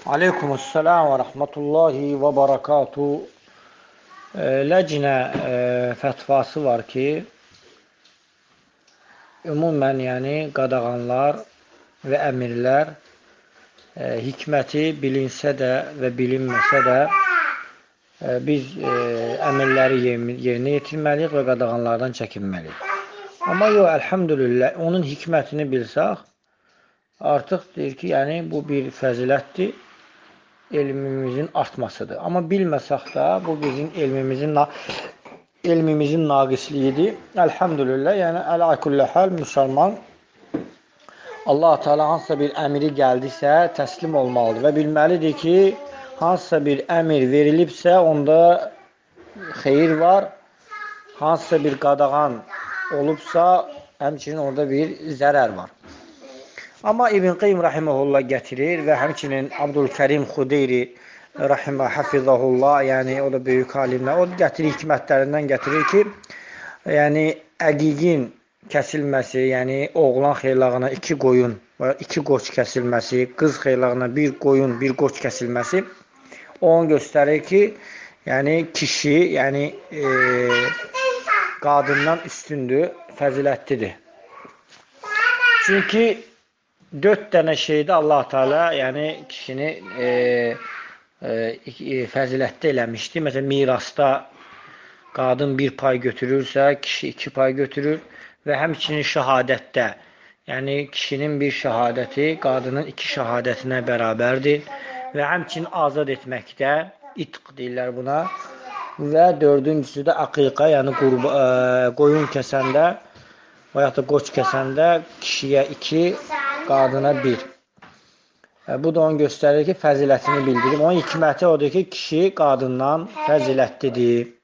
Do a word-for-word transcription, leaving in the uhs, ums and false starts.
Aleykümselam ve rahmetullahi ve berekatuhu. E, Ləcnə e, fətvası var ki, ümumən yəni qadağanlar və əmirlər e, hikməti bilinsə də və bilinməsə də e, biz e, əmirləri yerinə yetirməliyik və qadağanlardan çəkinməliyik. Amma yox, əlhamdülillah, onun hikmətini bilsək, artıq deyir ki, yəni bu bir fəzilətdir, elmimizin artmasıdır. Amma bilməsək də bu bizim elmimizin elmimizin naqisliyidir. Əlhamdülillah, yəni ələ hal müsəlman Allah Teala hansısa bir əmri gəldisə təslim olmalıdır və bilməlidir ki, hansısa bir əmir verilibsə onda xeyir var, hansısa bir qadağan olubsa həmçinin orada bir zərər var. Amma İbn Qeym rahimehullah gətirir və həmçinin Abdülkerim Xudeyri rahimeh hafizahullah, yəni o da böyük alimlər, o gətirir hikmətlərindən gətirir ki, yəni əqiqin kəsilməsi, yəni oğlan xeylağına iki qoyun və iki qoç kəsilməsi, qız xeylağına bir qoyun, bir qoç kəsilməsi onu göstərir ki, yəni kişi, yəni e, qadından üstündür, fəzilətlidir. Çünki dörd dənə şeydə Allah Teala yəni kişini e, e, fəzilətli eləmişdi. Məsələn, mirasda qadın bir pay götürürsə, kişi iki pay götürür və həmçinin şəhadətdə, yəni kişinin bir şəhadəti qadının iki şəhadətinə bərabərdir və həmçinin azad etməkdə, itq deyirlər buna, və dördüncüsü də aqiqa, yəni qurba, e, qoyun kəsəndə və ya da qoç kəsəndə kişiyə iki, qadına bir. Bu da onu göstərir ki, fəzilətini bildirir. Onun hikməti odur ki, kişi qadından fəzilətlidir.